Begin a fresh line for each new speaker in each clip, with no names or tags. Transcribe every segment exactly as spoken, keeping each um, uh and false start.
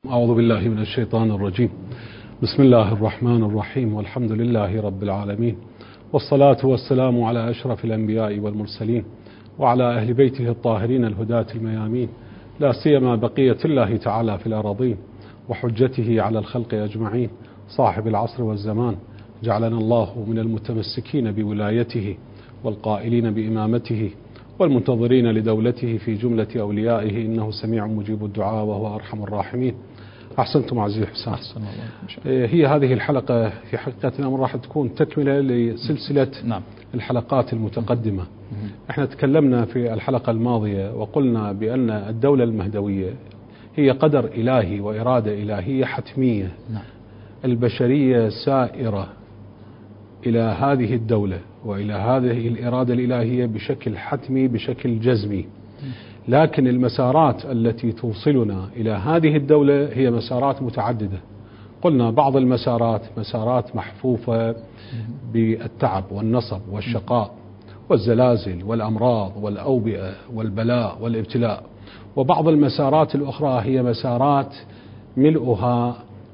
أعوذ بالله من الشيطان الرجيم. بسم الله الرحمن الرحيم، والحمد لله رب العالمين، والصلاة والسلام على أشرف الأنبياء والمرسلين وعلى أهل بيته الطاهرين الهداة الميامين، لا سيما بقية الله تعالى في الأراضين وحجته على الخلق أجمعين، صاحب العصر والزمان، جعلنا الله من المتمسكين بولايته والقائلين بإمامته والمنتظرين لدولته في جملة أوليائه، إنه سميع مجيب الدعاء وهو أرحم الراحمين. أحسنتم عزيزي حسام.
أحسن الله.
هي هذه الحلقة في حقيقة الأمر راح تكون تكملة لسلسلة
نعم.
الحلقات المتقدمة. احنا تكلمنا في الحلقة الماضية وقلنا بأن الدولة المهدوية هي قدر إلهي وإرادة إلهية حتمية.
نعم.
البشرية سائرة إلى هذه الدولة وإلى هذه الإرادة الإلهية بشكل حتمي بشكل جزمي، لكن المسارات التي توصلنا إلى هذه الدولة هي مسارات متعددة. قلنا بعض المسارات مسارات محفوفة بالتعب والنصب والشقاء والزلازل والأمراض والأوبئة والبلاء والابتلاء، وبعض المسارات الأخرى هي مسارات ملؤها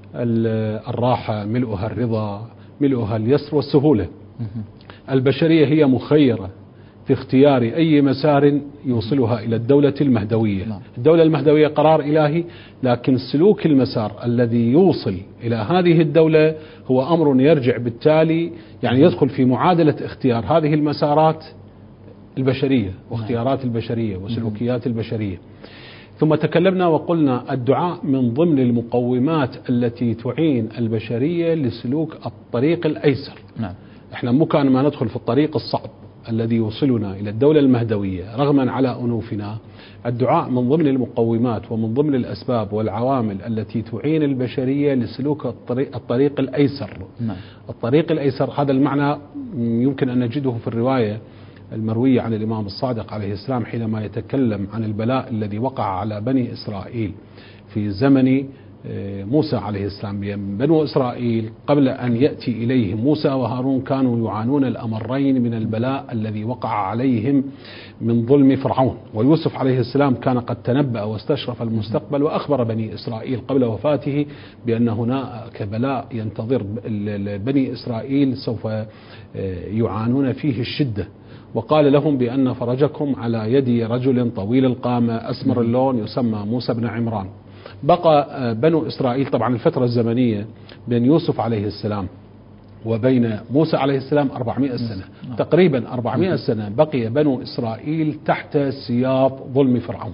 الراحة، ملؤها الرضا، ملؤها اليسر والسهولة. البشرية هي مخيرة في اختيار أي مسار يوصلها إلى الدولة المهدوية. الدولة المهدوية قرار إلهي، لكن سلوك المسار الذي يوصل إلى هذه الدولة هو أمر يرجع بالتالي يعني يدخل في معادلة اختيار هذه المسارات البشرية واختيارات البشرية وسلوكيات البشرية. ثم تكلمنا وقلنا الدعاء من ضمن المقومات التي تعين البشرية لسلوك الطريق الأيسر.
نعم.
احنا مو كان ما ندخل في الطريق الصعب الذي يوصلنا إلى الدولة المهدوية رغما على أنوفنا. الدعاء من ضمن المقومات ومن ضمن الأسباب والعوامل التي تعين البشرية لسلوك الطريق, الطريق الأيسر.
نعم.
الطريق الأيسر هذا المعنى يمكن أن نجده في الرواية المروية عن الإمام الصادق عليه السلام حينما يتكلم عن البلاء الذي وقع على بني إسرائيل في زمن موسى عليه السلام. بنو إسرائيل قبل أن يأتي إليهم موسى وهارون كانوا يعانون الأمرين من البلاء الذي وقع عليهم من ظلم فرعون، ويوسف عليه السلام كان قد تنبأ واستشرف المستقبل وأخبر بني إسرائيل قبل وفاته بأن هناك بلاء ينتظر بني إسرائيل سوف يعانون فيه الشدة، وقال لهم بأن فرجكم على يد رجل طويل القامة أسمر اللون يسمى موسى بن عمران. بقى بنو إسرائيل، طبعا الفترة الزمنية بين يوسف عليه السلام وبين موسى عليه السلام أربعمائة سنة تقريبا، أربعمائة سنة بقي بنو إسرائيل تحت سياط ظلم فرعون.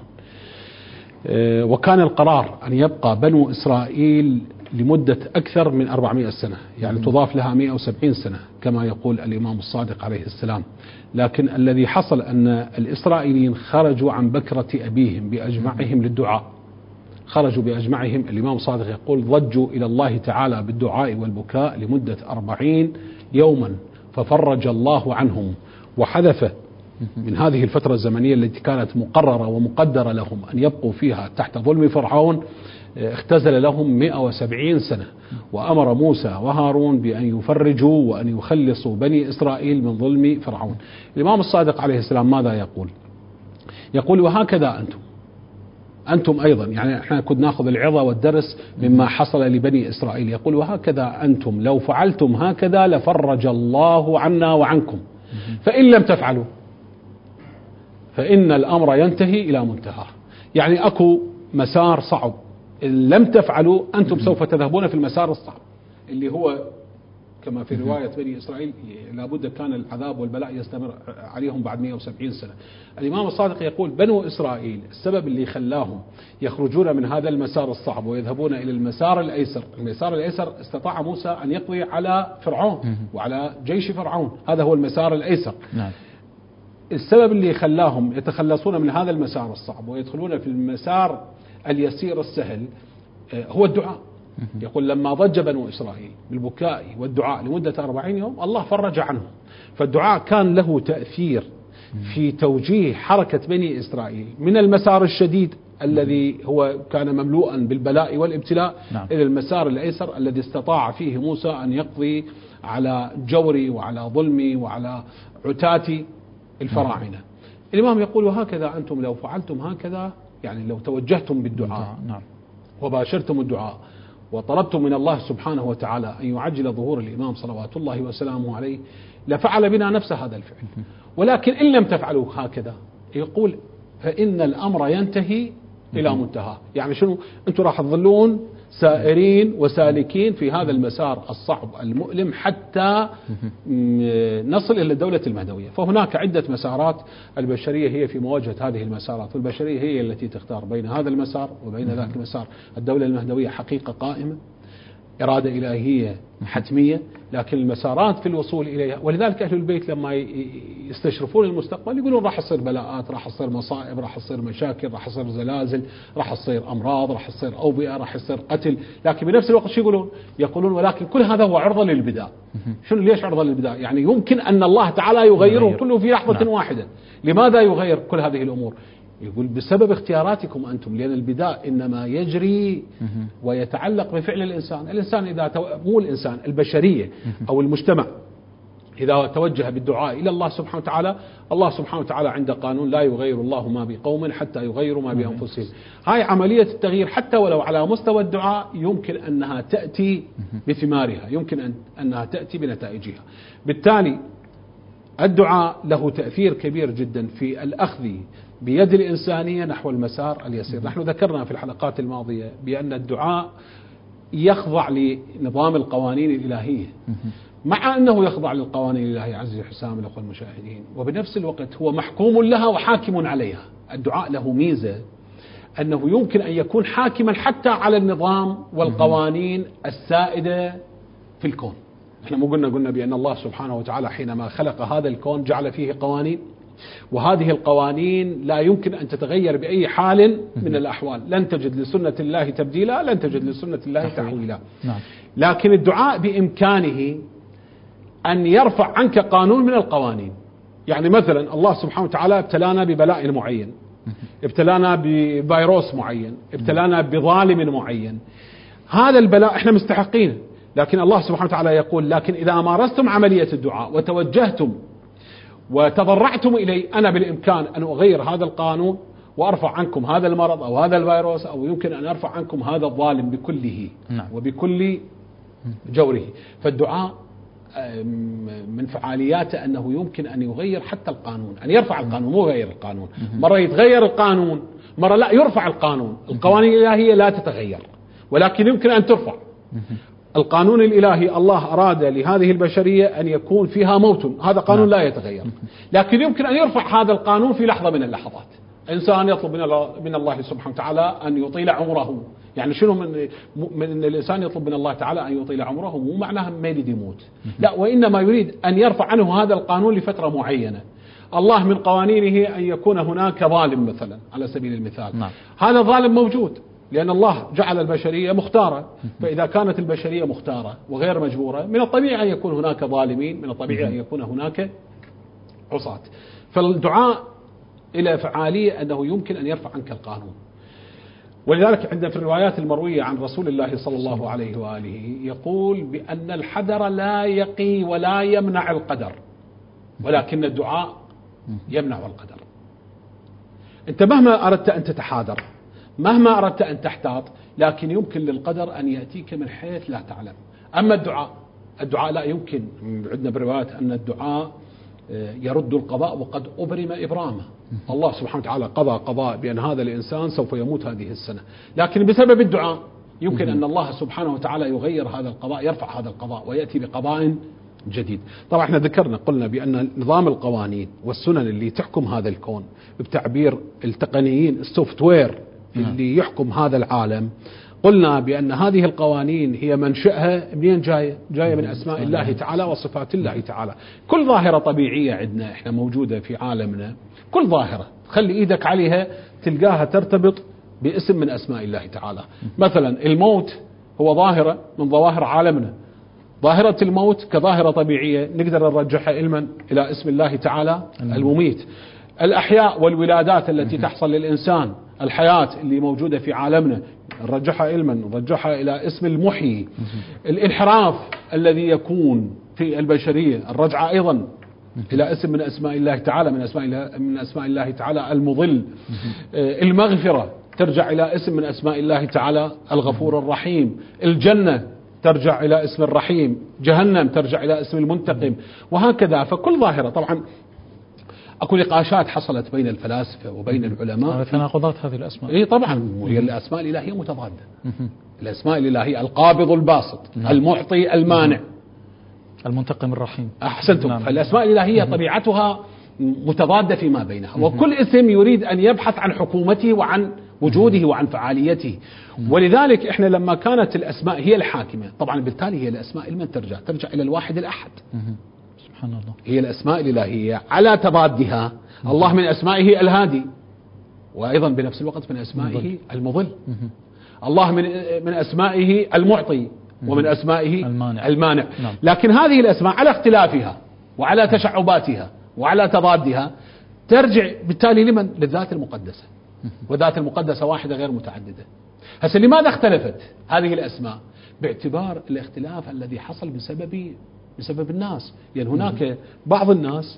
وكان القرار أن يبقى بنو إسرائيل لمدة أكثر من أربعمائة سنة، يعني تضاف لها مئة وسبعين سنة كما يقول الإمام الصادق عليه السلام. لكن الذي حصل أن الإسرائيليين خرجوا عن بكرة أبيهم بأجمعهم للدعاء، خرجوا بأجمعهم. الإمام الصادق يقول ضجوا إلى الله تعالى بالدعاء والبكاء لمدة أربعين يوما ففرج الله عنهم، وحذف من هذه الفترة الزمنية التي كانت مقررة ومقدرة لهم أن يبقوا فيها تحت ظلم فرعون، اختزل لهم مئة وسبعين سنة، وأمر موسى وهارون بأن يفرجوا وأن يخلصوا بني إسرائيل من ظلم فرعون. الإمام الصادق عليه السلام ماذا يقول؟ يقول وهكذا أنتم أنتم أيضا، يعني احنا كنا ناخذ العظة والدرس مما حصل لبني إسرائيل. يقول وهكذا أنتم لو فعلتم هكذا لفرج الله عنا وعنكم، فإن لم تفعلوا فإن الأمر ينتهي إلى منتهى. يعني أكو مسار صعب، إن لم تفعلوا أنتم سوف تذهبون في المسار الصعب اللي هو كما في رواية بني إسرائيل لابد كان العذاب والبلاء يستمر عليهم بعد مئة وسبعين سنة. الإمام الصادق يقول بنو إسرائيل السبب اللي خلاهم يخرجون من هذا المسار الصعب ويذهبون إلى المسار الأيسر، المسار الأيسر استطاع موسى أن يقضي على فرعون وعلى جيش فرعون، هذا هو المسار الأيسر.
نعم.
السبب اللي خلاهم يتخلصون من هذا المسار الصعب ويدخلون في المسار اليسير السهل هو الدعاء. يقول لما ضج بنو إسرائيل بالبكاء والدعاء لمدة أربعين يوم الله فرج عنهم. فالدعاء كان له تأثير في توجيه حركة بني إسرائيل من المسار الشديد الذي هو كان مملوءا بالبلاء والابتلاء نعم. إلى المسار الأيسر الذي استطاع فيه موسى أن يقضي على جوري وعلى ظلمي وعلى عتاتي الفراعنة. نعم. الإمام يقول وهكذا أنتم لو فعلتم هكذا، يعني لو توجهتم بالدعاء
نعم.
وباشرتم الدعاء وطلبتم من الله سبحانه وتعالى أن يعجل ظهور الإمام صلوات الله وسلامه عليه لفعل بنا نفس هذا الفعل. ولكن إن لم تفعلوا هكذا يقول فإن الأمر ينتهي إلى منتهى. يعني شنو؟ أنتم راح تظلون سائرين وسالكين في هذا المسار الصعب المؤلم حتى نصل إلى الدولة المهدوية. فهناك عدة مسارات، البشرية هي في مواجهة هذه المسارات، والبشرية هي التي تختار بين هذا المسار وبين ذاك المسار. الدولة المهدوية حقيقة قائمة، إرادة إلهية حتمية، لكن المسارات في الوصول إليها. ولذلك أهل البيت لما يستشرفون المستقبل يقولون راح تصير بلاءات، راح تصير مصائب، راح تصير مشاكل، راح تصير زلازل، راح تصير أمراض، راح تصير أوبئة، راح يصير قتل. لكن بنفس الوقت شو يقولون؟ يقولون ولكن كل هذا هو عرضة للبداء. شنو ليش عرضة للبداء؟ يعني يمكن أن الله تعالى يغيره كله في لحظة واحدة. لماذا يغير كل هذه الأمور؟ يقول بسبب اختياراتكم أنتم، لأن البداء إنما يجري ويتعلق بفعل الإنسان. الإنسان إذا تو... مو الإنسان، البشرية أو المجتمع إذا توجه بالدعاء إلى الله سبحانه وتعالى، الله سبحانه وتعالى عنده قانون لا يغير الله ما بقوم حتى يغيروا ما بأنفسهم. هاي عملية التغيير حتى ولو على مستوى الدعاء يمكن أنها تأتي بثمارها، يمكن أن... أنها تأتي بنتائجها. بالتالي الدعاء له تأثير كبير جدا في الأخذ بيد الإنسانية نحو المسار اليسير. نحن ذكرنا في الحلقات الماضية بأن الدعاء يخضع لنظام القوانين الإلهية، مع أنه يخضع للقوانين الإلهية عزيزي حسام الأخوة المشاهدين، وبنفس الوقت هو محكوم لها وحاكم عليها. الدعاء له ميزة أنه يمكن أن يكون حاكما حتى على النظام والقوانين السائدة في الكون. احنا مو قلنا قلنا بأن الله سبحانه وتعالى حينما خلق هذا الكون جعل فيه قوانين، وهذه القوانين لا يمكن أن تتغير بأي حال من الأحوال. لن تجد لسنة الله تبديلا، لن تجد لسنة الله تحويلا. لكن الدعاء بإمكانه أن يرفع عنك قانون من القوانين. يعني مثلا الله سبحانه وتعالى ابتلانا ببلاء معين، ابتلانا بفيروس معين، ابتلانا بظالم معين. هذا البلاء احنا مستحقين، لكن الله سبحانه وتعالى يقول لكن إذا مارستم عملية الدعاء وتوجهتم وتضرعتم إلي أنا بالإمكان أن أغير هذا القانون وأرفع عنكم هذا المرض أو هذا الفيروس، أو يمكن أن أرفع عنكم هذا الظالم بكله وبكل جوره. فالدعاء من فعالياته أنه يمكن أن يغير حتى القانون، أن يرفع القانون مو يغير القانون. مرة يتغير القانون، مرة لا يرفع القانون. القوانين الإلهية لا تتغير، ولكن يمكن أن ترفع. القانون الإلهي الله أراد لهذه البشرية أن يكون فيها موت، هذا قانون لا يتغير، لكن يمكن أن يرفع هذا القانون في لحظة من اللحظات. إنسان يطلب من الله, من الله سبحانه وتعالى أن يطيل عمره. يعني شنو من, من أن الإنسان يطلب من الله تعالى أن يطيل عمره؟ مو معناها ما يريد يموت، لا، وإنما يريد أن يرفع عنه هذا القانون لفترة معينة. الله من قوانينه أن يكون هناك ظالم مثلا على سبيل المثال. نعم. هذا الظالم موجود لأن الله جعل البشرية مختارة، فإذا كانت البشرية مختارة وغير مجبورة من الطبيعي أن يكون هناك ظالمين، من الطبيعي أن يكون هناك عصاة. فالدعاء إلى فعالية أنه يمكن أن يرفع عنك القانون. ولذلك عندنا في الروايات المروية عن رسول الله صلى الله عليه وآله يقول بأن الحذر لا يقي ولا يمنع القدر، ولكن الدعاء يمنع القدر. أنت مهما أردت أن تتحاذر، مهما أردت أن تحتاط، لكن يمكن للقدر أن يأتيك من حيث لا تعلم. أما الدعاء الدعاء لا يمكن. عندنا بروايات أن الدعاء يرد القضاء وقد أبرم إبرامه. الله سبحانه وتعالى قضى قضاء بأن هذا الإنسان سوف يموت هذه السنة، لكن بسبب الدعاء يمكن أن الله سبحانه وتعالى يغير هذا القضاء، يرفع هذا القضاء ويأتي بقضاء جديد. طبعا احنا ذكرنا قلنا بأن نظام القوانين والسنن اللي تحكم هذا الكون، بتعبير التقنيين السوفت وير اللي يحكم هذا العالم، قلنا بأن هذه القوانين هي منشأها منين جاية؟ جاية من أسماء الله تعالى وصفات الله تعالى. كل ظاهرة طبيعية عندنا احنا موجودة في عالمنا، كل ظاهرة خلي ايدك عليها تلقاها ترتبط باسم من أسماء الله تعالى. مثلا الموت هو ظاهرة من ظواهر عالمنا. ظاهرة الموت كظاهرة طبيعية نقدر نرجحها علما إلى اسم الله تعالى المميت. الأحياء والولادات التي تحصل للإنسان، الحياة اللي موجودة في عالمنا نرجحها علما، نرجحها إلى اسم المحيي. الانحراف الذي يكون في البشرية الرجعة أيضا إلى اسم من أسماء الله تعالى، من أسماء الله, من أسماء الله تعالى المضل. المغفرة ترجع إلى اسم من أسماء الله تعالى الغفور الرحيم. الجنة ترجع إلى اسم الرحيم، جهنم ترجع إلى اسم المنتقم، وهكذا. فكل ظاهرة طبعا أكو نقاشات حصلت بين الفلاسفة وبين العلماء،
تناقضات هذه الأسماء.
إيه طبعا، وهي الأسماء الإلهية متضادة. الأسماء الإلهية القابض الباسط، نعم. المعطي المانع،
المنتقم الرحيم.
أحسنتم. نعم. فالأسماء الإلهية طبيعتها متضادة فيما بينها، وكل اسم يريد أن يبحث عن حكومته وعن وجوده وعن فعاليته. ولذلك إحنا لما كانت الأسماء هي الحاكمة، طبعا بالتالي هي الأسماء لمن ترجع؟ ترجع إلى الواحد الأحد.
سبحان الله. هي
الأسماء الإلهية على تضادها. الله من أسمائه الهادي، وأيضا بنفس الوقت من أسمائه المضل. الله من من أسمائه المعطي، ومن أسمائه المانع, المانع. نعم. لكن هذه الأسماء على اختلافها وعلى تشعباتها وعلى تضادها ترجع بالتالي لمن؟ للذات المقدسة، والذات المقدسة واحدة غير متعددة. هسه لماذا اختلفت هذه الأسماء؟ باعتبار الاختلاف الذي حصل بسبب بسبب الناس. يعني هناك بعض الناس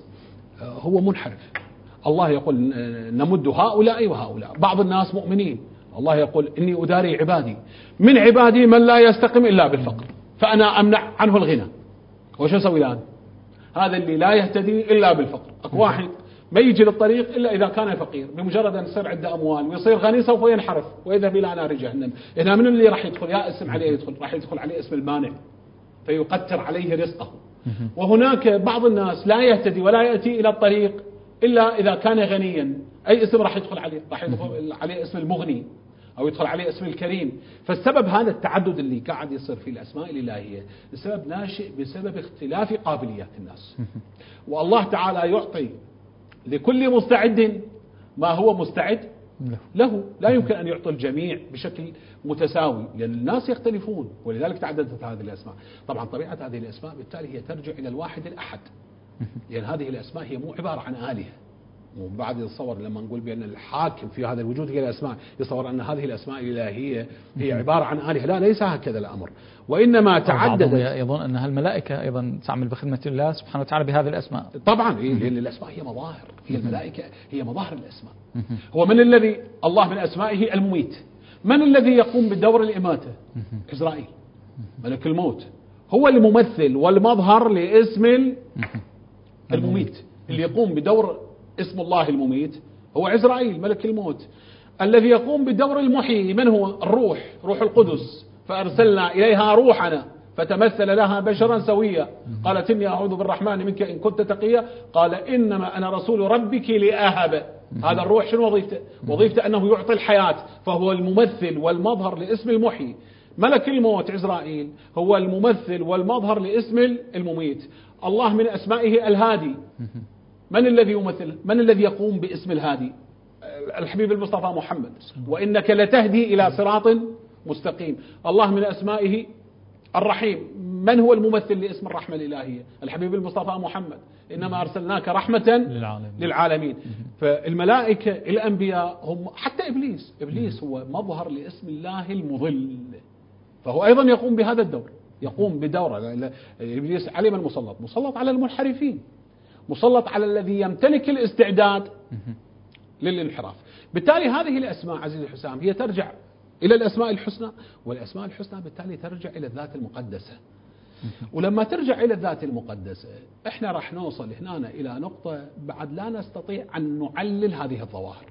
هو منحرف، الله يقول نمد هؤلاء وهؤلاء. بعض الناس مؤمنين، الله يقول إني أداري عبادي، من عبادي من لا يستقم إلا بالفقر فأنا أمنع عنه الغنى. وش أسوي الآن؟ هذا اللي لا يهتدي إلا بالفقر. أكو واحد ما يجي للطريق إلا إذا كان فقير، بمجرد أن يصير عنده أموال ويصير غني سوف ينحرف ويذهب إلى نار جهنم. هنا من اللي راح يدخل؟ يا اسم عليه يدخل، راح يدخل عليه اسم المانع فيقتر عليه رزقه. وهناك بعض الناس لا يهتدي ولا يأتي إلى الطريق إلا إذا كان غنيا. أي اسم راح يدخل عليه؟ راح يدخل عليه اسم المغني أو يدخل عليه اسم الكريم. فالسبب هذا التعدد اللي قاعد يصير في الأسماء الإلهية، السبب ناشئ بسبب اختلاف قابليات الناس. والله تعالى يعطي لكل مستعد ما هو مستعد له. لا يمكن أن يعطي الجميع بشكل متساوي، لأن الناس يختلفون، ولذلك تعددت هذه الأسماء. طبعا طبيعة هذه الأسماء بالتالي هي ترجع إلى الواحد الأحد، لأن هذه الأسماء هي مو عبارة عن آلهة. وبعد يتصور لما نقول بأن الحاكم في هذا الوجود هي الأسماء، يتصور أن هذه الأسماء الإلهية هي عبارة عن آلهة. لا، ليس هكذا الأمر، وإنما تعددت.
يظن أنها الملائكة أيضا تعمل بخدمة الله سبحانه وتعالى بهذه الأسماء.
طبعا إيه، لأن الأسماء هي مظاهر، هي الملائكة هي مظاهر الأسماء. هو من الذي الله من أسمائه المميت؟ من الذي يقوم بدور الإماتة؟ إسرائيل ملك الموت، هو الممثل والمظهر لاسم المميت. اللي يقوم بدور اسم الله المميت هو عزرائيل ملك الموت. الذي يقوم بدور المحيي من هو؟ الروح، روح القدس. فأرسلنا إليها روحنا فتمثل لها بشرا سويا، قالت إني أعوذ بالرحمن منك إن كنت تقيا، قال إنما أنا رسول ربك لأهب. هذا الروح شنو وظيفته؟ وظيفته أنه يعطي الحياة، فهو الممثل والمظهر لاسم المحيي. ملك الموت عزرائيل هو الممثل والمظهر لاسم المميت. الله من أسمائه الهادي. من الذي يمثل؟ من الذي يقوم باسم الهادي؟ الحبيب المصطفى محمد، وإنك لتهدي إلى صراط مستقيم. الله من أسمائه الرحيم. من هو الممثل لاسم الرحمة الإلهية؟ الحبيب المصطفى محمد، إنما أرسلناك رحمة للعالمين, للعالمين. فالملائكة الأنبياء هم، حتى إبليس إبليس هو مظهر لاسم الله المضل، فهو أيضا يقوم بهذا الدور، يقوم بدور. إبليس على من مسلط؟ مسلط على المنحرفين، مسلط على الذي يمتلك الاستعداد للانحراف. بالتالي هذه الأسماء عزيزي حسام هي ترجع إلى الأسماء الحسنى، والأسماء الحسنى بالتالي ترجع إلى الذات المقدسة. ولما ترجع إلى الذات المقدسة إحنا راح نوصل هنا إلى نقطة بعد لا نستطيع أن نعلل هذه الظواهر.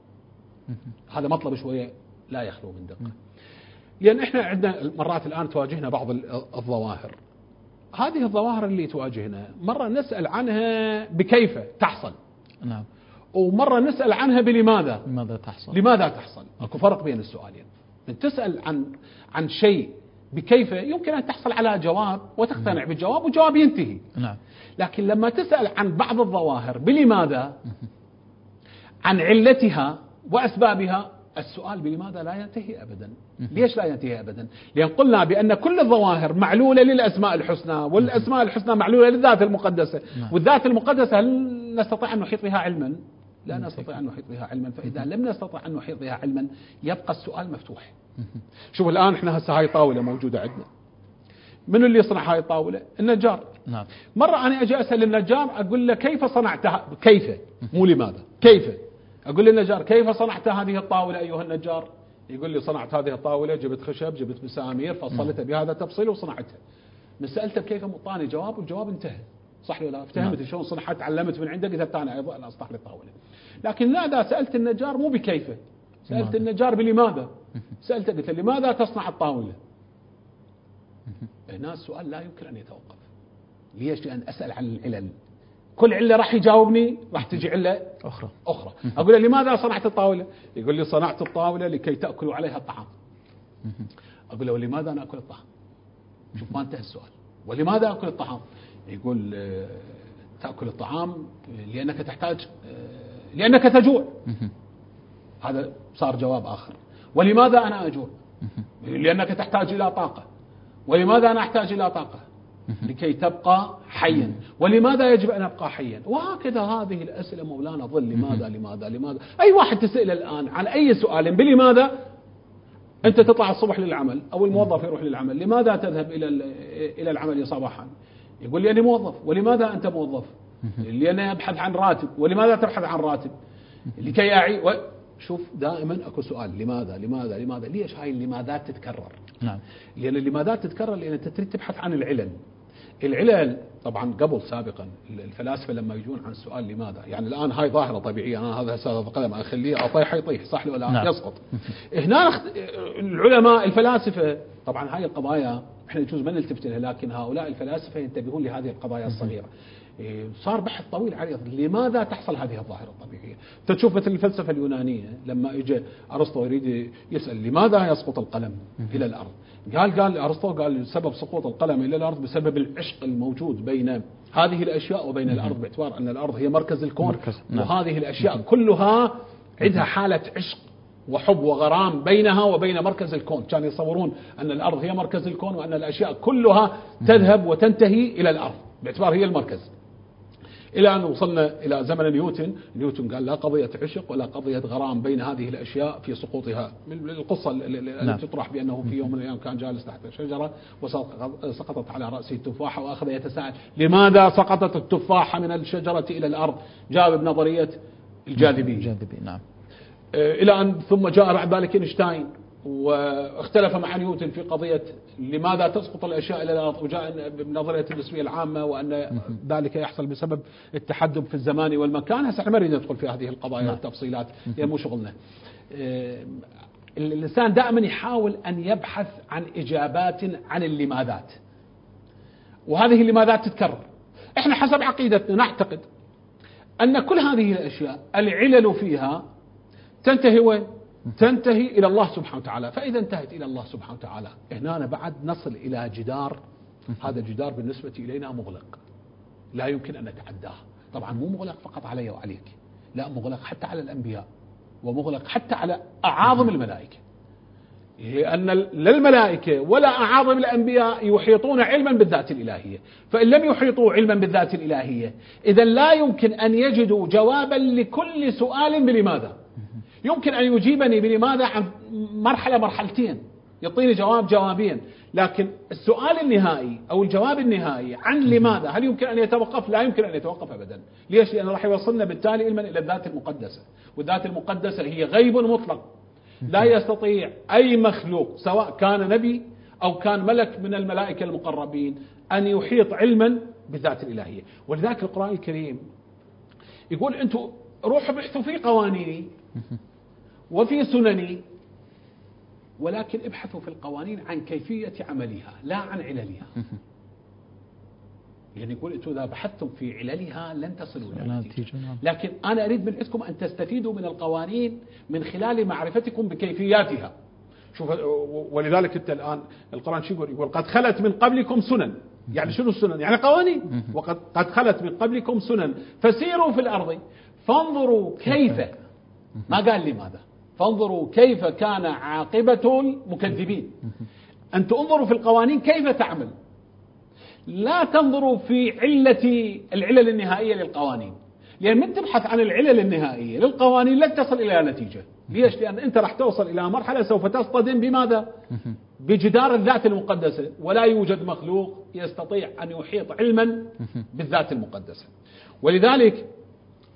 هذا مطلب شوية لا يخلو من دقة، لأن إحنا عندنا مرات الآن تواجهنا بعض الظواهر. هذه الظواهر اللي تواجهنا مرة نسأل عنها بكيف تحصل،
نعم،
ومرة نسأل عنها بلماذا
لماذا تحصل.
لماذا تحصل؟ اكو فرق بين السؤالين. من تسأل عن عن شيء بكيف يمكن أن تحصل على جواب وتقتنع بالجواب والجواب ينتهي،
نعم.
لكن لما تسأل عن بعض الظواهر بلماذا، عن علتها وأسبابها، السؤال بلماذا لا ينتهي أبدا. ليش لا ينتهي أبدا؟ لأن قلنا بأن كل الظواهر معلولة للأسماء الحسنى، والأسماء الحسنى معلولة للذات المقدسة، والذات المقدسة هل نستطيع أن نحيط بها علما؟ لا نستطيع أن نحيط بها علما. فإذا لم نستطيع أن نحيط بها علما يبقى السؤال مفتوح. شوف الآن احنا هسه هاي طاولة موجودة عندنا، من اللي يصنع هاي الطاولة؟ النجار.
نعم.
مرة أنا أجي أسأل النجار أقول له كيف صنعتها؟ كيف؟ مو لماذا، كيف؟ أقول للنجار كيف صنعت هذه الطاولة أيها النجار؟ يقول لي صنعت هذه الطاولة، جبت خشب، جبت مسامير، فصلتها بهذا التفصيل وصنعتها. من سألته كيف مطاني جواب، والجواب انتهى. صح ولا لا؟ افتهمت شلون صنعت، تعلمت من عندك، قلت أنا أيضا أصلح للطاولة. لكن لا، دا سألت النجار مو بكيفه، سألت النجار بلماذا. سألته قلت لماذا تصنع الطاولة؟ هنا السؤال لا يمكن أن يتوقف. ليش؟ لأن أسأل عن العلل، كل علة راح يجاوبني راح تجي علة
أخرى
أخرى. أقول له لماذا صنعت الطاولة؟ يقول لي صنعت الطاولة لكي تأكلوا عليها الطعام. أقول له ولماذا أنا أكل الطعام؟ شوف ما انتهى السؤال. ولماذا أكل الطعام؟ يقول تأكل الطعام لأنك تحتاج، لأنك تجوع. هذا صار جواب آخر. ولماذا أنا أجوع؟ لأنك تحتاج إلى طاقة. ولماذا أنا أحتاج إلى طاقة؟ لكي تبقى حيا. ولماذا يجب أن أبقى حيا؟ وهكذا هذه الأسئلة مولانا ظل لماذا لماذا لماذا. أي واحد تسأل الآن عن أي سؤال بلماذا، أنت تطلع الصبح للعمل أو الموظف يروح للعمل، لماذا تذهب إلى إلى العمل صباحا؟ يقول لي أنا موظف. ولماذا أنت موظف؟ لأني أبحث عن راتب. ولماذا تبحث عن راتب؟ لكي أعي و... شوف دائما أكو سؤال لماذا لماذا لماذا. ليش هاي اللماذات تتكرر؟
نعم.
لأن اللماذات تتكرر لأن أنت تريد تبحث عن العلل. العلل طبعا قبل سابقا الفلاسفة لما يجون عن سؤال لماذا، يعني الآن هاي ظاهرة طبيعية، أنا هذا هذا قلم أخليه أطيح يطيح، صح ولا لا؟ نعم. يسقط. هنا العلماء الفلاسفة طبعا هاي القضايا احنا يجوز ما نلتفت لها، لكن هؤلاء الفلاسفة ينتبهون لهذه القضايا الصغيرة. صار بحث طويل عليه لماذا تحصل هذه الظاهرة الطبيعية. تشوف مثل الفلسفة اليونانية لما اجى أرسطو يريد يسأل لماذا يسقط القلم إلى الأرض، قال قال أرسطو قال سبب سقوط القلم إلى الأرض بسبب العشق الموجود بين هذه الأشياء وبين الأرض، باعتبار أن الأرض هي مركز الكون مركز. وهذه الأشياء كلها عندها حالة عشق وحب وغرام بينها وبين مركز الكون. كانوا يصورون أن الأرض هي مركز الكون وأن الأشياء كلها تذهب وتنتهي إلى الأرض باعتبار هي المركز. إلى أن وصلنا إلى زمن نيوتن. نيوتن قال لا قضية عشق ولا قضية غرام بين هذه الأشياء في سقوطها. القصة التي تطرح بأنه في يوم من الأيام كان جالس تحت شجرة وسقطت على رأسه التفاحة وأخذ يتساءل لماذا سقطت التفاحة من الشجرة إلى الأرض، جاب بنظرية الجاذبية.
الجاذبية نعم.
إلى أن ثم جاء بعد ذلك اينشتاين واختلف مع نيوتن في قضية لماذا تسقط الأشياء إلى الأرض، وجاء بنظرية النسبية العامة وأن ذلك يحصل بسبب التحدب في الزمان والمكان. هسه احنا ما نريد ندخل في هذه القضايا والتفصيلات، هي مو شغلنا. الإنسان دائما يحاول أن يبحث عن إجابات عن اللماذات، وهذه اللماذات تتكرر. احنا حسب عقيدتنا نعتقد أن كل هذه الأشياء العلل فيها تنتهي وين؟ تنتهي إلى الله سبحانه وتعالى. فإذا انتهت إلى الله سبحانه وتعالى هنا بعد نصل إلى جدار، هذا الجدار بالنسبة إلينا مغلق لا يمكن أن نتعداه. طبعا مو مغلق فقط علي وعليك، لا مغلق حتى على الأنبياء ومغلق حتى على أعاظم الملائكة، لأن لا الملائكة ولا أعاظم الأنبياء يحيطون علما بالذات الإلهية. فإن لم يحيطوا علما بالذات الإلهية إذا لا يمكن أن يجدوا جوابا لكل سؤال بلماذا. يمكن أن يجيبني بلماذا عن مرحلة مرحلتين، يعطيني جواب جوابين، لكن السؤال النهائي أو الجواب النهائي عن لماذا هل يمكن أن يتوقف؟ لا يمكن أن يتوقف أبدا. ليش؟ لأنه راح يوصلنا بالتالي علما إلى الذات المقدسة، والذات المقدسة هي غيب مطلق لا يستطيع أي مخلوق سواء كان نبي أو كان ملك من الملائكة المقربين أن يحيط علما بالذات الإلهية. ولذلك القرآن الكريم يقول أنتم روحوا ابحثوا في قوانيني وفي سنني، ولكن ابحثوا في القوانين عن كيفية عملها لا عن عللها. يعني يقول أنتم إذا بحثتم في عللها لن تصلوا إلى نتيجة، لكن أنا أريد من عندكم أن تستفيدوا من القوانين من خلال معرفتكم بكيفياتها. شوف، ولذلك أنت الآن القرآن شو يقول؟ يقول قد خلت من قبلكم سنن. يعني شنو السنن؟ يعني قوانين. وقد قد خلت من قبلكم سنن فسيروا في الأرض فانظروا كيف، ما قال لماذا، فانظروا كيف كان عاقبة المكذبين. أن تنظروا في القوانين كيف تعمل، لا تنظروا في علة العلل النهائية للقوانين، لأن من تبحث عن العلل النهائية للقوانين لن تصل إلى نتيجة. ليش؟ لأن أنت راح توصل إلى مرحلة سوف تصطدم بماذا؟ بجدار الذات المقدسة، ولا يوجد مخلوق يستطيع أن يحيط علما بالذات المقدسة. ولذلك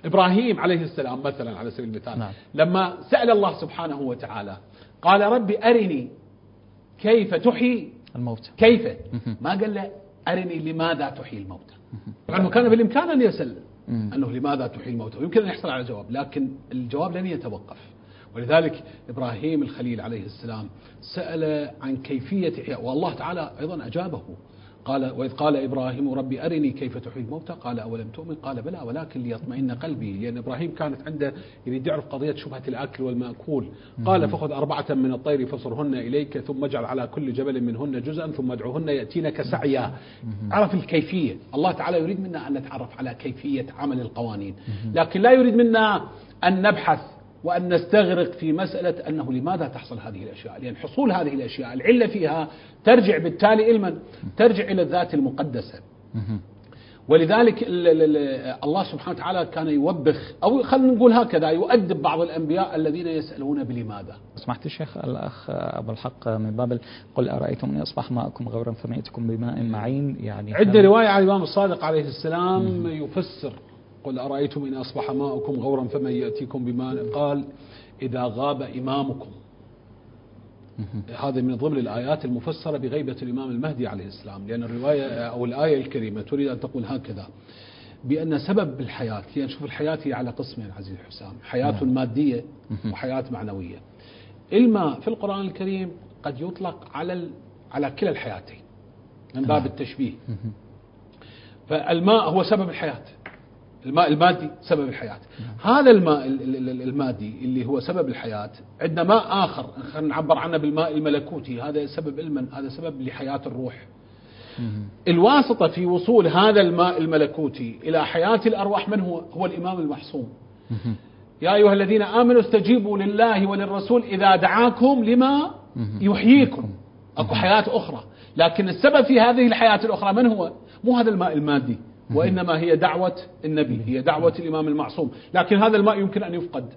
إبراهيم عليه السلام مثلا على سبيل المثال،
نعم.
لما سأل الله سبحانه وتعالى قال ربي أرني كيف تحيي
الموتى،
كيف، ما قال له أرني لماذا تحيي الموتى. طبعا كان بالإمكان أن يسأل أنه لماذا تحيي الموتى ويمكن أن يحصل على جواب، لكن الجواب لن يتوقف. ولذلك إبراهيم الخليل عليه السلام سأل عن كيفية إحياء، والله تعالى أيضا أجابه. قال وإذ قال إبراهيم ربي أرني كيف تحيي الموتى قال أولم تؤمن قال بلى ولكن ليطمئن قلبي، لأن إبراهيم كانت عنده يريد يعرف قضية شبهة الأكل والمأكول. قال فخذ أربعة من الطير فصرهن إليك ثم اجعل على كل جبل منهن جزءا ثم ادعوهن يأتينك سعيا. عرف الكيفية. الله تعالى يريد منا أن نتعرف على كيفية عمل القوانين، لكن لا يريد منا أن نبحث وأن نستغرق في مسألة أنه لماذا تحصل هذه الأشياء، لأن حصول هذه الأشياء العلة فيها ترجع بالتالي علما ترجع إلى الذات المقدسة. ولذلك الله سبحانه وتعالى كان يوبخ أو خلينا نقول هكذا يؤدب بعض الأنبياء الذين يسألون بلماذا.
سمحت الشيخ الأخ أبو الحق من باب قل أرأيتم إن أصبح ماءكم غورا فما يأتكم بماء معين، يعني
عندنا رواية عن الإمام الصادق عليه السلام يفسر قل أرأيتم إن أصبح ماءكم غورا فمن يأتيكم بماء، قال إذا غاب إمامكم. هذا من ضمن الآيات المفسرة بغيبة الإمام المهدي عليه السلام، لأن الرواية أو الآية الكريمة تريد أن تقول هكذا بأن سبب الحياة، يعني شوف الحياة هي على قسمين عزيزي حسام، حياة مادية وحياة معنوية. الماء في القرآن الكريم قد يطلق على على كلا الحياتين من باب التشبيه. فالماء هو سبب الحياة، الماء المادي سبب الحياة. هذا الماء المادي اللي هو سبب الحياة، عندنا ماء آخر خلينا نعبر عنه بالماء الملكوتي، هذا سبب المن، هذا سبب لحياة الروح. الواسطة في وصول هذا الماء الملكوتي إلى حياة الأرواح من هو؟ هو الإمام المحصوم. يا أيها الذين آمنوا استجيبوا لله وللرسول إذا دعاكم لما يحييكم. أكو حياة أخرى، لكن السبب في هذه الحياة الأخرى من هو؟ مو هذا الماء المادي، وإنما هي دعوة النبي، هي دعوة الإمام المعصوم. لكن هذا الماء يمكن أن يفقد.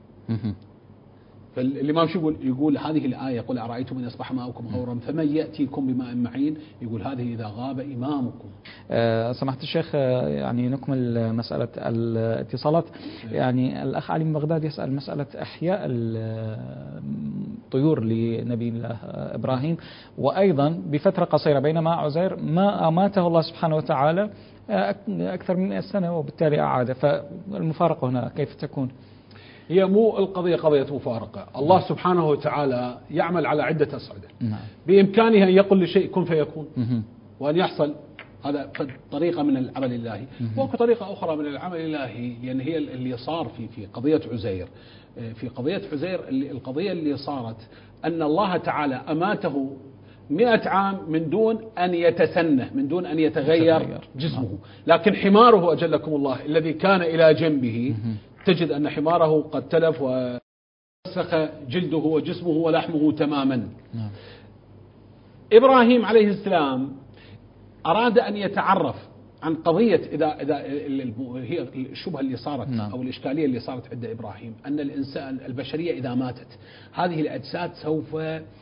فالإمام شو يقول؟ يقول هذه الآية قل أرأيتم إن أصبح ماؤكم غورا فمن يأتيكم بماء معين، يقول هذه إذا غاب إمامكم.
أه سمحت الشيخ، يعني نكمل مسألة الاتصالات. يعني الأخ علي من بغداد يسأل مسألة إحياء الطيور لنبي الله إبراهيم، وأيضا بفترة قصيرة بينما عزير ما أماته الله سبحانه وتعالى أكثر من مئة سنة وبالتالي أعاد، فالمفارقة هنا كيف تكون؟
هي مو القضية قضية مفارقة. الله سبحانه وتعالى يعمل على عدة أصعدة. نعم. بإمكانه أن يقول لشيء كن فيكون وأن يحصل. هذا طريقة من العمل الإلهي. وكو طريقة أخرى من العمل الإلهي، يعني هي اللي صار في في قضية عزير. في قضية عزير القضية اللي صارت أن الله تعالى أماته مئة عام من دون أن يتسنه، من دون أن يتغير جسمه. لكن حماره أجلكم الله الذي كان إلى جنبه تجد أن حماره قد تلف وسخ جلده وجسمه ولحمه تماما. نعم. إبراهيم عليه السلام أراد أن يتعرف عن قضية إذا إذا هي الشبهة اللي صارت. نعم. أو الإشكالية اللي صارت عند إبراهيم أن الإنسان البشرية إذا ماتت هذه الأجساد سوف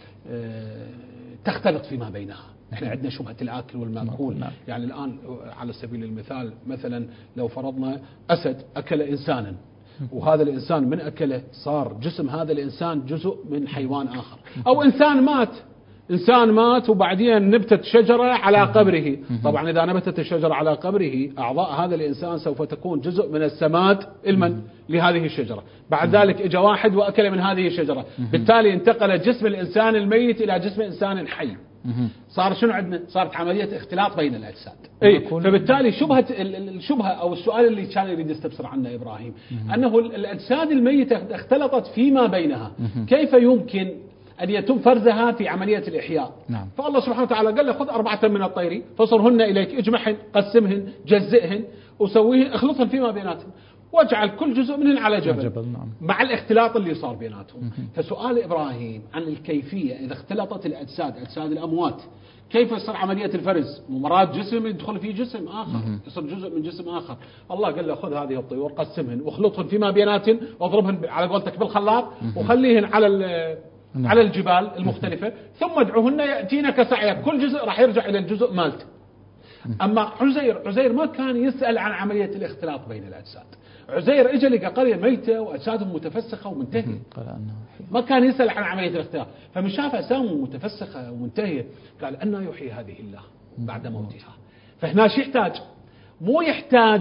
تختلط فيما بينها. احنا عندنا شبهة الآكل والمأكول. نعم. يعني الآن على سبيل المثال مثلا لو فرضنا أسد أكل إنسانا، وهذا الإنسان من أكله صار جسم هذا الإنسان جزء من حيوان آخر. أو إنسان مات، إنسان مات وبعدين نبتت شجرة على قبره. طبعا إذا نبتت الشجرة على قبره أعضاء هذا الإنسان سوف تكون جزء من السماد المن لهذه الشجرة. بعد ذلك إجا واحد وأكل من هذه الشجرة، بالتالي انتقل جسم الإنسان الميت إلى جسم إنسان حي. صار شنو عندنا؟ صارت عملية اختلاط بين الأجساد. أي فبالتالي شبهة الشبهة أو السؤال اللي كان يريد يستفسر عنه إبراهيم أنه الأجساد الميتة اختلطت فيما بينها، كيف يمكن أن يتم فرزها في عملية الإحياء؟ نعم. فالله سبحانه وتعالى قال له خذ أربعة من الطير فصرهن إليك، اجمعهن قسمهن جزئهن وسويهن اخلطهن فيما بيناتهم واجعل كل جزء منهن على جبل, جبل. نعم. مع الاختلاط اللي صار بيناتهم. فسؤال إبراهيم عن الكيفية إذا اختلطت الأجساد أجساد الأموات كيف يصير عملية الفرز؟ مراد جسم يدخل في جسم آخر، يصير جزء من جسم آخر. الله قال له خذ هذه الطيور قسمهن واخلطهن فيما بيناتهن واضربهن على قولتك بالخلاط وخليهن على نعم. على الجبال المختلفة ثم ادعوهن يأتينك سعيا، كل جزء راح يرجع إلى الجزء مالته. أما عزير عزير ما كان يسأل عن عملية الاختلاط بين الأجساد، عزير اجى لقى قرية ميتة واجسادهم متفسخة ومنتهية، ما كان يسأل عن عملية الاختيار، فمن شاف اجسامهم متفسخة ومنتهية قال أنه يحيي هذه الله بعد موتها. فهنا شو يحتاج؟ مو يحتاج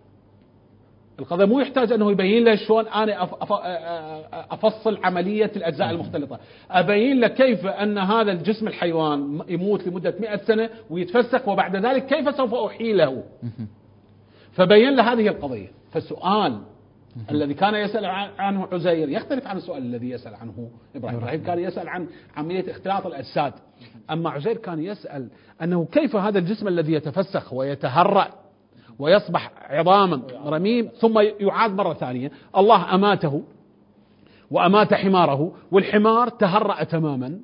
القضية مو يحتاج أنه يبين له شلون أنا أفصل عملية الأجزاء المختلطة، أبين له كيف أن هذا الجسم الحيوان يموت لمدة مئة سنة ويتفسخ وبعد ذلك كيف سوف أحيي له. فبين له هذه القضية. فالسؤال الذي كان يسأل عنه عزير يختلف عن السؤال الذي يسأل عنه إبراهيم. إبراهيم كان يسأل عن عملية اختلاط الأجساد، أما عزير كان يسأل أنه كيف هذا الجسم الذي يتفسخ ويتهرأ ويصبح عظاما رميم ثم يعاد مرة ثانية. الله أماته وأمات حماره، والحمار تهرأ تماما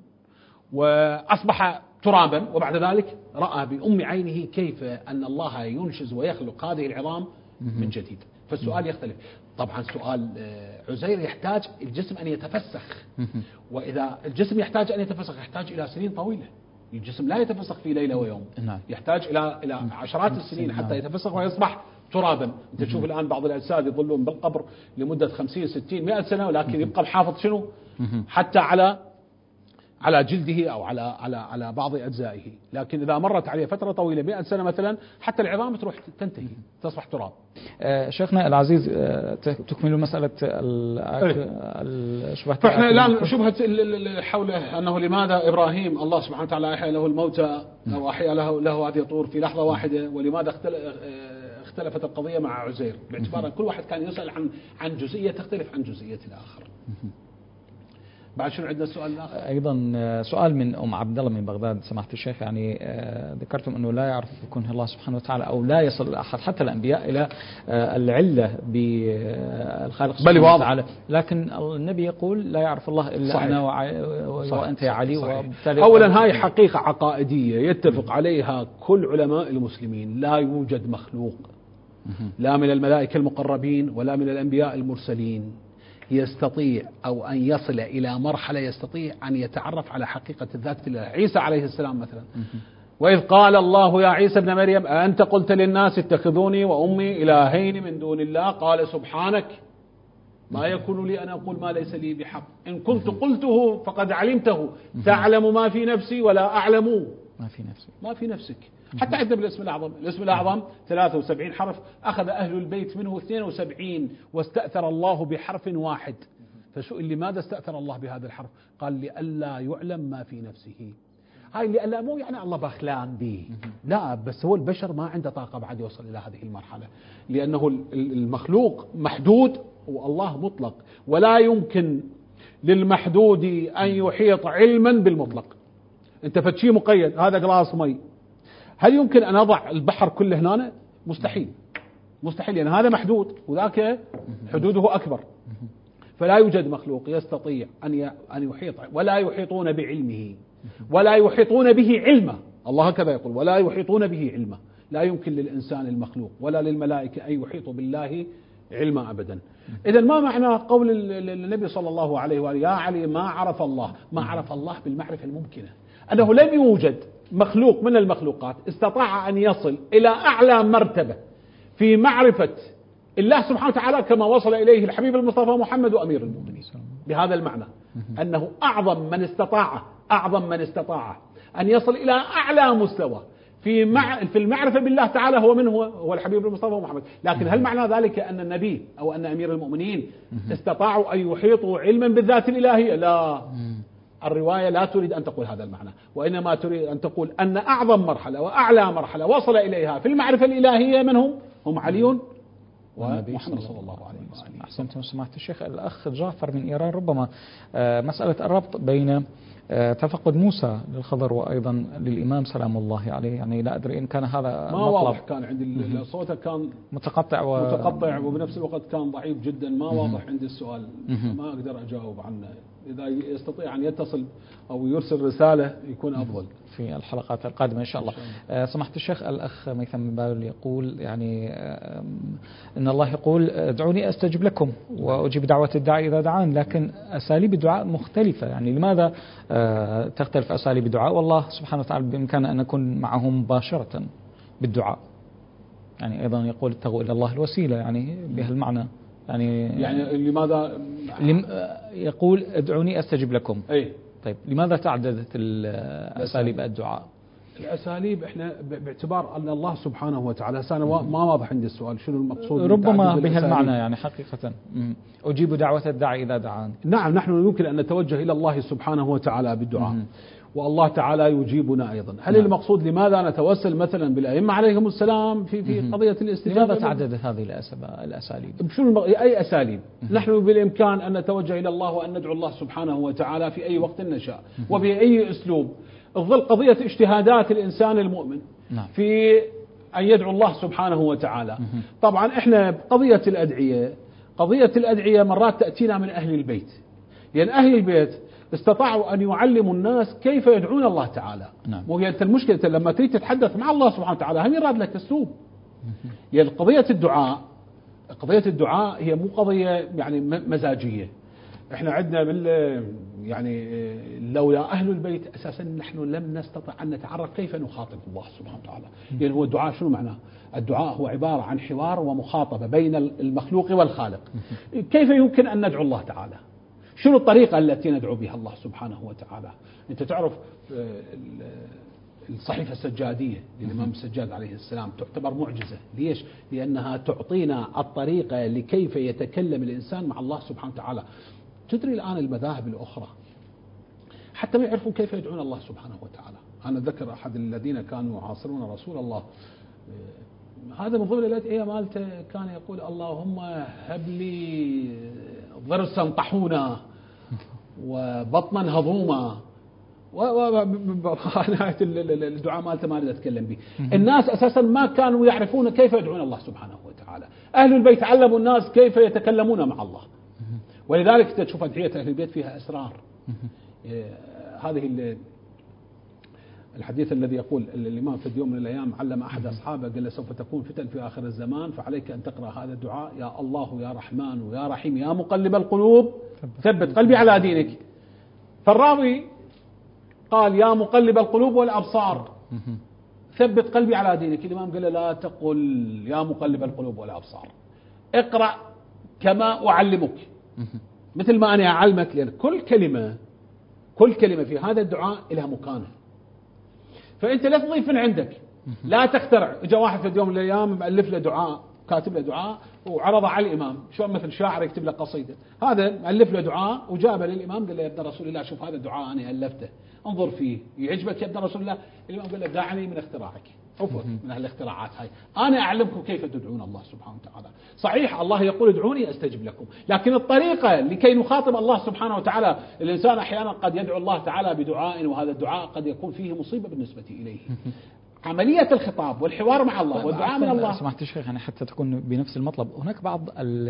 وأصبح ترابا، وبعد ذلك رأى بأم عينه كيف أن الله ينشز ويخلق هذه العظام من جديد. فالسؤال يختلف. طبعا سؤال عزير يحتاج الجسم أن يتفسخ، وإذا الجسم يحتاج أن يتفسخ يحتاج إلى سنين طويلة. الجسم لا يتفسخ في ليلة ويوم، يحتاج إلى إلى عشرات السنين حتى يتفسخ ويصبح ترابا. أنت تشوف الآن بعض الأجساد يظلون بالقبر لمدة خمسين ستين مئة سنة، ولكن يبقى محافظ شنو حتى على على جلده أو على على على بعض أجزائه. لكن إذا مرت عليه فترة طويلة مئة سنة مثلا حتى العظام تروح تنتهي تصبح تراب.
آه شيخنا العزيز، آه تكملوا مسألة الشبهة.
فإحنا الآن شبهة حول أنه لماذا إبراهيم الله سبحانه وتعالى أحيا له الموتى أو أحيا له له هذه الطور في لحظة واحدة، ولماذا اختلفت القضية مع عزير، باعتبار كل واحد كان يسأل عن عن جزئية تختلف عن جزئية الآخر. بعد شنو عندنا السؤال الآخر؟
أيضا سؤال من أم عبد الله من بغداد سماحة الشيخ. يعني ذكرتم أنه لا يعرف كونه الله سبحانه وتعالى أو لا يصل أحد حتى الأنبياء إلى العلة بالخالق سبحانه وتعالى، لكن النبي يقول لا يعرف الله إلا صحيح. أنا وأنت يا علي. وبالتالي
أولا هاي حقيقة عقائدية يتفق عليها كل علماء المسلمين، لا يوجد مخلوق لا من الملائكة المقربين ولا من الأنبياء المرسلين يستطيع أو أن يصل إلى مرحلة يستطيع أن يتعرف على حقيقة الذات الله. عيسى عليه السلام مثلا، وإذ قال الله يا عيسى ابن مريم أنت قلت للناس اتخذوني وأمي إلهين من دون الله قال سبحانك ما يكون لي أن أقول ما ليس لي بحق إن كنت قلته فقد علمته تعلم ما في نفسي ولا أعلم
ما في نفسي
ما في نفسك. حتى عندنا بالاسم الأعظم، الاسم الأعظم ثلاثة وسبعين حرف، أخذ أهل البيت منه اثنين وسبعين واستأثر الله بحرف واحد. فسئل لماذا استأثر الله بهذا الحرف؟ قال لئلا يعلم ما في نفسه. هاي لئلا مو يعني الله بخلان به، لا، بس هو البشر ما عنده طاقة بعد يوصل إلى هذه المرحلة، لأنه المخلوق محدود والله مطلق، ولا يمكن للمحدود أن يحيط علما بالمطلق. أنت فتشي مقيد، هذا قلاص مي، هل يمكن أن أضع البحر كله هنا؟ مستحيل مستحيل، لأن يعني هذا محدود وذاك حدوده أكبر. فلا يوجد مخلوق يستطيع أن أن يحيط، ولا يحيطون بعلمه ولا يحيطون به علما. الله هكذا يقول ولا يحيطون به علما. لا يمكن للإنسان المخلوق ولا للملائكة أن يحيطوا بالله علما أبدا. إذا ما معنى قول النبي صلى الله عليه وآله يا علي ما عرف الله؟ ما عرف الله بالمعرفة الممكنة، أنه لم يوجد مخلوق من المخلوقات استطاع أن يصل إلى أعلى مرتبة في معرفة الله سبحانه وتعالى كما وصل إليه الحبيب المصطفى محمد وأمير المؤمنين. بهذا المعنى أنه أعظم من استطاع أعظم من استطاع أن يصل إلى أعلى مستوى في مع في المعرفة بالله تعالى هو من هو هو الحبيب المصطفى محمد. لكن هل معنى ذلك أن النبي أو أن أمير المؤمنين استطاعوا أن يحيطوا علما بالذات الإلهية؟ لا، الرواية لا تريد أن تقول هذا المعنى، وإنما تريد أن تقول أن أعظم مرحلة وأعلى مرحلة وصل إليها في المعرفة الإلهية من هم؟ هم علي ومحمد صلى الله عليه وسلم.
أحسنتم سماحة الشيخ. الأخ جعفر من إيران، ربما مسألة الربط بين تفقد موسى للخضر وأيضا للإمام سلام الله عليه، يعني لا أدري إن كان هذا
ما واضح، كان عندي صوته كان
متقطع و...
متقطع وبنفس الوقت كان ضعيف جدا، ما واضح عندي السؤال، ما أقدر أجاوب عنه. إذا يستطيع أن يتصل أو يرسل رسالة يكون أفضل
في الحلقات القادمة إن شاء الله. آه سماحة الشيخ، الأخ ميثم من بابل يقول يعني آه إن الله يقول ادعوني أستجب لكم وأجيب دعوة الداعي إذا دعان، لكن أساليب الدعاء مختلفة، يعني لماذا آه تختلف أساليب الدعاء والله سبحانه وتعالى بإمكانه أن نكون معه مباشرة بالدعاء؟ يعني أيضا يقول اتقوا إلى الله الوسيلة، يعني بهالمعنى يعني
يعني لماذا
لم يقول ادعوني أستجب لكم.
أي
طيب لماذا تعددت الأساليب الدعاء؟
الأساليب احنا باعتبار أن الله سبحانه وتعالى، أنا ما واضح عندي السؤال شنو المقصود
ربما بهالمعنى يعني حقيقة أجيب دعوة الداعي إذا دعان.
نعم، نحن يمكن أن نتوجه إلى الله سبحانه وتعالى بالدعاء والله تعالى يجيبنا أيضا. هل نعم. المقصود لماذا نتوسل مثلا بالأئمة عليهم السلام في في قضية الاستجابة؟
لماذا تعددت هذه الأساليب؟
بشنو أي أساليب؟ نحن بالإمكان أن نتوجه إلى الله وأن ندعو الله سبحانه وتعالى في أي وقت نشاء وبأي أسلوب، الظل قضية اجتهادات الإنسان المؤمن نعم. في أن يدعو الله سبحانه وتعالى. طبعا إحنا قضية الأدعية قضية الأدعية مرات تأتينا من أهل البيت، لأن أهل البيت استطاعوا أن يعلموا الناس كيف يدعون الله تعالى. نعم. وهي أنت المشكلة لما تريد تتحدث مع الله سبحانه وتعالى هم يراد لك أسلوب. يعني قضية الدعاء قضية الدعاء هي مو قضية يعني مزاجية. احنا عندنا بال يعني لولا أهل البيت أساسا نحن لم نستطع أن نتعرف كيف نخاطب الله سبحانه وتعالى. يعني هو الدعاء شنو معناه؟ الدعاء هو عبارة عن حوار ومخاطبة بين المخلوق والخالق. كيف يمكن أن ندعو الله تعالى؟ شنو الطريقة التي ندعو بها الله سبحانه وتعالى؟ أنت تعرف الصحيفة السجادية للإمام السجاد عليه السلام تعتبر معجزة. ليش؟ لأنها تعطينا الطريقة لكيف يتكلم الإنسان مع الله سبحانه وتعالى. تدري الآن المذاهب الأخرى حتى ما يعرفون كيف يدعون الله سبحانه وتعالى. أنا أذكر أحد الذين كانوا يعاصرون رسول الله، هذا من ضمن الأدعية مالته كان يقول اللهم هب لي ضرسا طحونا وبطنا هضوما، ونهاية الدعاء مالته ما أريد أتكلم به. الناس أساسا ما كانوا يعرفون كيف يدعون الله سبحانه وتعالى. أهل البيت علموا الناس كيف يتكلمون مع الله، ولذلك تشوف أدعية أهل البيت فيها أسرار. هذه الحديث الذي يقول الإمام في يوم من الأيام علم أحد أصحابه قال له سوف تكون فتن في آخر الزمان، فعليك أن تقرأ هذا الدعاء: يا الله يا رحمن ويا رحيم يا مقلب القلوب ثبت قلبي على دينك. فالراوي قال يا مقلب القلوب والأبصار ثبت قلبي على دينك. الإمام قال له لا تقل يا مقلب القلوب والأبصار، اقرأ كما أعلمك، مثل ما أنا أعلمك، لأن كل كلمة كل كلمة في هذا الدعاء لها مكانه. فأنت لا تضيف من عندك، لا تخترع. إجا واحد في يوم من الأيام مؤلف له دعاء، كاتب له دعاء وعرضه على الإمام، شو مثل شاعر يكتب له قصيدة. هذا مؤلف له دعاء وجابه للإمام قال له يا ابن رسول الله شوف هذا الدعاء أنا ألفته، انظر فيه يعجبك يا ابن رسول الله. الإمام قال له دعني من اختراعك، عفوا من هالاختراعات هاي، أنا أعلمكم كيف تدعون الله سبحانه وتعالى. صحيح الله يقول ادعوني أستجب لكم، لكن الطريقة لكي نخاطب الله سبحانه وتعالى، الإنسان أحيانا قد يدعو الله تعالى بدعاء وهذا الدعاء قد يكون فيه مصيبة بالنسبة إليه. عملية الخطاب والحوار مع الله والدعاء من الله.
سمحت الشيخ يعني حتى تكون بنفس المطلب، هناك بعض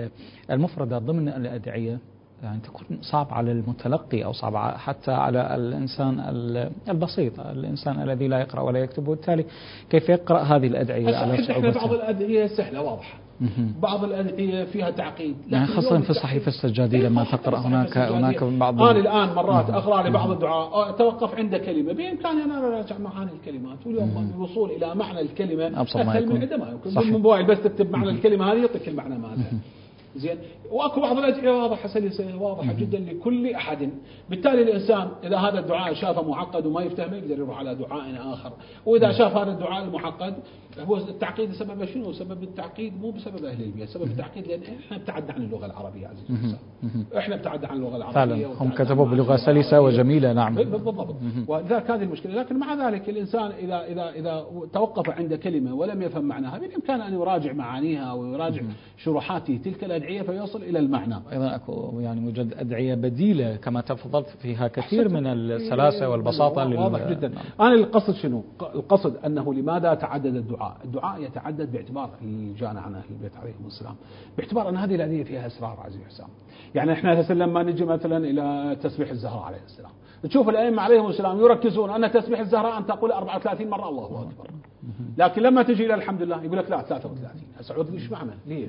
المفردات ضمن الأدعية يعني تكون صعب على المتلقي أو صعب حتى على الإنسان البسيط، الإنسان الذي لا يقرأ ولا يكتب، وبالتالي كيف يقرأ هذه الأدعية على صعوبتها؟
بعض الأدعية سهلة واضحة، بعض الأدعية فيها تعقيد،
يعني خاصة في الصحيفة السجادية لما تقرأ هناك هناك بعض.
أنا الآن مرات أقرأ لبعض الدعاء توقف عند كلمة، بإمكاني أنا أراجع معاني الكلمات، واليوم الوصول إلى معنى الكلمة أسهل من عندما يكون بالموبايل بس تكتب معنى الكلمة هذه يعطيك المعنى مالها. زين، واكو بعض الادعيه واضحه سلسه واضحه جدا لكل احد. بالتالي الانسان اذا هذا الدعاء شافه معقد وما يفتهمه يقدر يروح على دعاء اخر، واذا شاف هذا الدعاء المعقد هو التعقيد سببه شنو؟ سبب التعقيد مو بسبب اهل البيت، سبب التعقيد لان احنا ابتعدنا عن اللغه العربيه عزيزي الانسان، احنا ابتعدنا عن اللغه العربيه،
هم كتبوا بلغه سلسه وجميله. نعم
بالضبط، ولذلك هذه المشكله. لكن مع ذلك الانسان اذا اذا اذا توقف عند كلمه ولم يفهم معناها بالامكان ان يراجع معانيها ويراجع شروحات تلك الادعيه فيصل الى المعنى.
ايضا اكو يعني موجود ادعيه بديله كما تفضلت فيها كثير من السلاسه والبساطه.
واضح جدا. نعم. انا القصد شنو؟ القصد انه لماذا تعدد الدعاء؟ الدعاء يتعدد باعتبار اللي جانا عن اهل البيت عليهم السلام، باعتبار ان هذه الادعيه فيها اسرار عزيزي حسام. يعني احنا هسه لما نجي مثلا الى تسبيح الزهراء عليه السلام، تشوف الائمه عليهم السلام يركزون ان تسبيح الزهراء ان تقول أربعة وثلاثين مره الله اكبر، لكن لما تجي الى الحمد لله يقول لك لا ثلاثة وثلاثين. هسه ايش معنى؟ ليش؟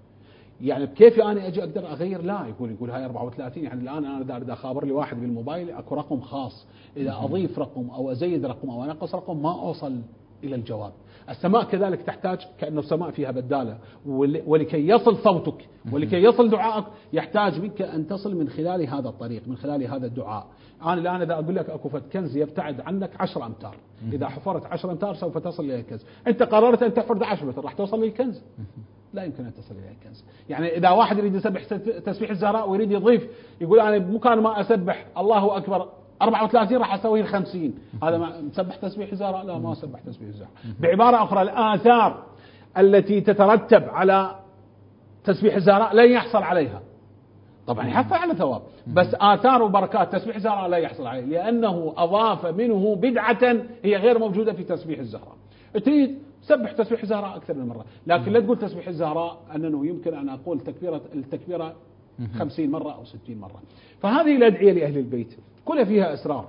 يعني كيف أنا أجي أقدر أغير؟ لا، يقول يقول هاي أربعة وثلاثين. يعني الآن أنا إذا أخابر لي واحد بالموبايل أكو رقم خاص، إذا أضيف رقم أو أزيد رقم أو أنقص رقم ما أوصل إلى الجواب. السماء كذلك تحتاج، كأنه السماء فيها بدالة، ولكي يصل صوتك ولكي يصل دعائك يحتاج منك أن تصل من خلال هذا الطريق، من خلال هذا الدعاء. أنا الآن إذا أقول لك أكو كنز يبتعد عنك عشر أمتار، إذا حفرت عشر أمتار سوف تصل إلى الكنز. أنت قررت أن تحفر عشرة متر، راح توصل للكنز؟ لا يمكن أن تصل إلى الكنز. يعني إذا واحد يريد يسبح تسبيح الزهراء ويريد يضيف، يقول أنا بمكان ما أسبح الله أكبر أربعة وثلاثين راح أسويه الخمسين، هذا ما مسبح تسبيح الزهراء؟ لا، ما سبح تسبيح الزهراء. بعبارة أخرى، الآثار التي تترتب على تسبيح الزهراء لن يحصل عليها. طبعا يحصل على ثواب، بس آثار وبركات تسبيح الزهراء لا يحصل عليه، لأنه أضاف منه بدعة هي غير موجودة في تسبيح الزهراء. تريد سبح تسبيح الزهراء أكثر من مرة، لكن لا تقول تسبيح الزهراء أنه يمكن أن أقول تكبيرة التكبيرة خمسين مرة أو ستين مرة. فهذه الأدعية لأهل البيت كلها فيها أسرار،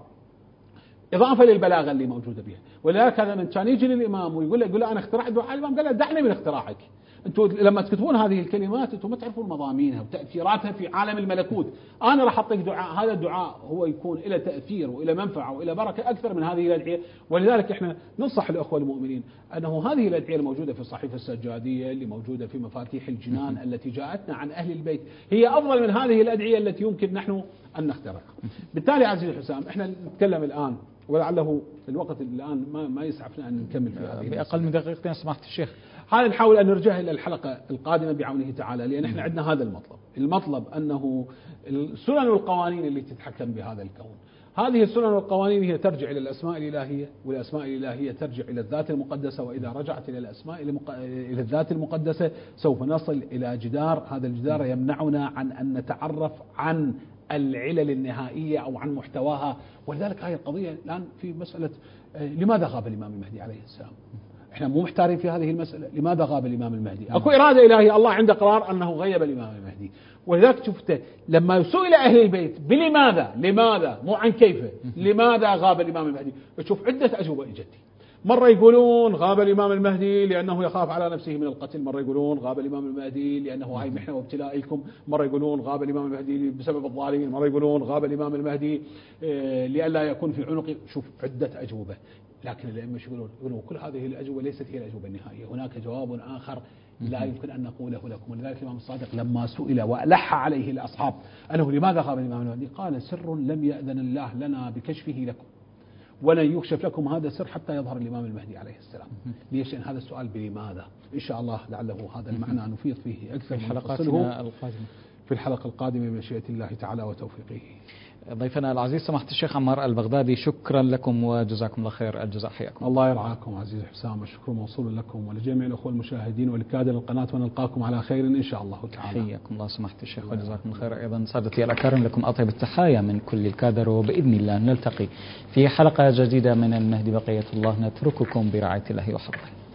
إضافة للبلاغة اللي موجودة بها. ولذلك هذا من كان يجي للإمام ويقول له، يقول له أنا اخترعت دعاء، الإمام قال له دعني من اختراعك. أنتوا لما تكتبون هذه الكلمات أنتوا ما تعرفون مضامينها وتأثيراتها في عالم الملكوت. أنا راح أعطيك دعاء، هذا الدعاء هو يكون إلى تأثير وإلى منفعة وإلى بركة أكثر من هذه الأدعية. ولذلك إحنا ننصح الأخوة المؤمنين أنه هذه الأدعية الموجودة في الصحيفة السجادية، اللي موجودة في مفاتيح الجنان التي جاءتنا عن أهل البيت، هي أفضل من هذه الأدعية التي يمكن نحن أن نخترعها. بالتالي عزيزي حسام، إحنا نتكلم الآن ولعله الوقت الآن ما ما يسعفنا أن نكمل في هذه
بأقل من دقيقتين سمحت الشيخ.
هذا نحاول أن نرجع إلى الحلقة القادمة بعونه تعالى، لأن إحنا عندنا هذا المطلب. المطلب أنه السنن والقوانين اللي تتحكم بهذا الكون، هذه السنن والقوانين هي ترجع إلى الأسماء الإلهية، والأسماء الإلهية ترجع إلى الذات المقدسة. وإذا رجعت إلى الأسماء إلى الذات المقدسة سوف نصل إلى جدار، هذا الجدار يمنعنا عن أن نتعرف عن العلل النهائية أو عن محتواها. ولذلك هذه القضية الآن في مسألة لماذا غاب الإمام المهدي عليه السلام؟ احنا مو محتارين في هذه المسألة، لماذا غاب الإمام المهدي؟ اكو إرادة إلهية، الله عنده قرار أنه غيب الإمام المهدي. ولذلك شفت لما سئل أهل البيت بلماذا، لماذا مو عن كيف، لماذا غاب الإمام المهدي، تشوف عدة أجوبة إجتي. مرة يقولون غاب الإمام المهدي لأنه يخاف على نفسه من القتل، مرة يقولون غاب الإمام المهدي لأنه هاي محنة وابتلائكم، مرة يقولون غاب الإمام المهدي بسبب الظالمين، مرة يقولون غاب الإمام المهدي لئلا يكون في عنقه. شوف عدة أجوبة، لكن الأئمة يقولون يقولون كل هذه الأجوبة ليست هي الأجوبة النهائية، هناك جواب آخر لا يمكن أن نقوله لكم. ولذلك الإمام الصادق لما سئل وألح عليه الأصحاب أنه لماذا غاب الإمام المهدي، قال سر لم يأذن الله لنا بكشفه لكم، ولن يكشف لكم هذا السر حتى يظهر الإمام المهدي عليه السلام. ليش؟ إن هذا السؤال بلماذا إن شاء الله لعله هذا المعنى نفيض فيه أكثر
في حلقاتنا القادمة
في الحلقة القادمة بمشيئة الله تعالى وتوفيقه.
ضيفنا العزيز سماحة الشيخ عمار البغدادي، شكرا لكم وجزاكم الله خير الجزاء. حياكم
الله يرعاكم عزيز حسام، الشكر موصول لكم ولجميع الأخوة المشاهدين ولكادر القناة، ونلقاكم على خير إن شاء الله تعالى.
حياكم الله سماحة الشيخ وجزاكم الله خير. أيضا سادتي الأكارم لكم أطيب التحايا من كل الكادر، وبإذن الله نلتقي في حلقة جديدة من المهدي بقية الله. نترككم برعاية الله وحفظه.